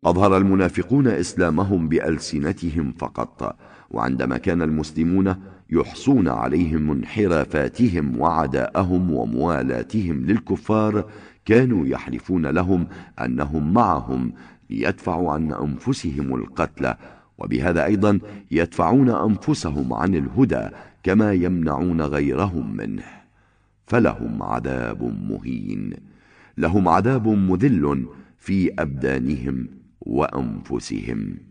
أظهر المنافقون إسلامهم بألسنتهم فقط، وعندما كان المسلمون يحصون عليهم انحرافاتهم وعداءهم وموالاتهم للكفار كانوا يحلفون لهم أنهم معهم ليدفعوا عن أنفسهم القتل، وبهذا أيضا يدفعون أنفسهم عن الهدى كما يمنعون غيرهم منه. فلهم عذاب مهين، لهم عذاب مذل في أبدانهم وأنفسهم.